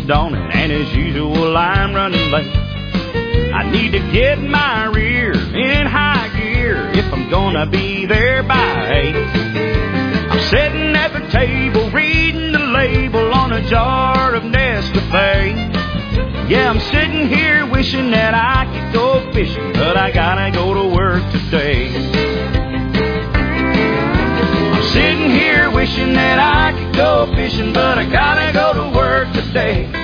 dawning, and as usual I'm running late. I need to get my rear in high gear if I'm gonna be there by 8. I'm sitting at the table reading the label on a jar of Nescafe. Yeah, I'm sitting here wishing that I could go fishing, but I gotta go to work today. I'm sitting here wishing that I could go fishing, but I gotta go to work today.